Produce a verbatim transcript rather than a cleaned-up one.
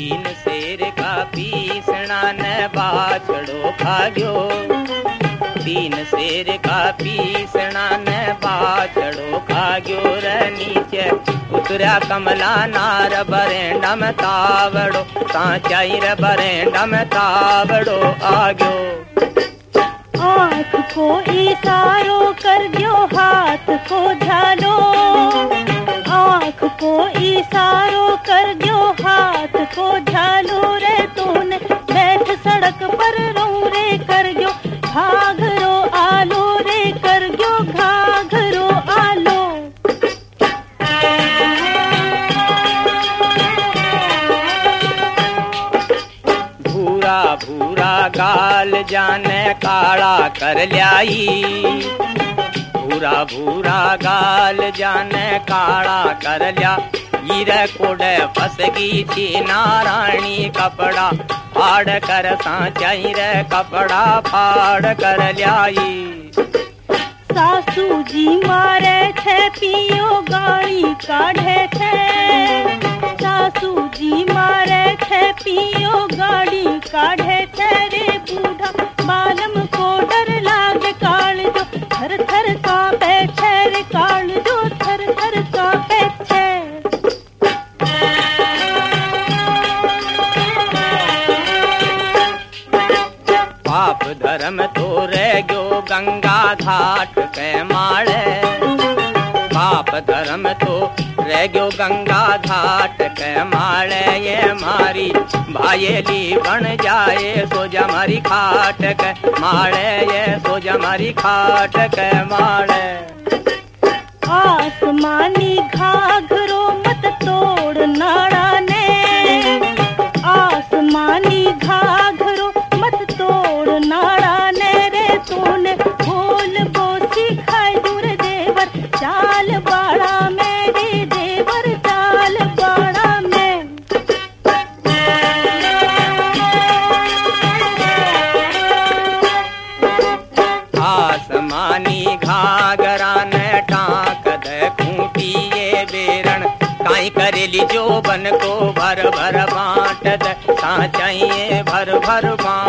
तीन शेर का पीसना न बाछड़ो खाग्यो, तीन शेर का पीसना न बाछड़ो खाग्यो रे नीचे उतरा कमला नार बरेंडम तावड़ो सांचाई रे बरेंडम तावड़ो आग्यो। आँख को इशारो कर दियो हाथ को झालो, आँख को इशारो कर दियो हाथ को झालो रे तूने बैठ सड़क पर रो रे कर दियो घाघरो आलो रे कर दियो घाघरो आलो। भूरा भूरा गाल जाने काला कर ल्याई, भूरा भूरा गाल जाने काला कर लिया हीरे कोडे फसगी थी नारायणी कपड़ा फाड़ कर सांचाई रे कपड़ा फाड़ कर ल्याई। सासू जी मारे थे पियो गाड़ी काढ़े थे, सासू जी मारे थे पियो गाड़ी काढ़े थे रे बूढ़ा मालम को डर लागे काल जो थर थर कांपे छे रे काल जो थर थर कांपे छे। पाप धर्म तो रह गयो गंगा घाट के माड़े, पाप धर्म तो रह गयो गंगा घाट के माड़े ये मारी भायेली बन जाए सोजा मारी खाट के माड़े ये सोजा मारी खाट के माड़े। आसमानी घाघरो मत तोड़ नाड़ा ने, आसमानी घाघरो मत तोड़ नाड़ा ने रे तूने बोल बोसी खाई दूर देवर चाल बाड़ा मेरे देवर चाल बाड़ा में। आसमानी घाघरा ने टाक दे खूंटी ये बेरण काई करेली जो बन को भर भर बांट दे सांचाइए भर भर बांट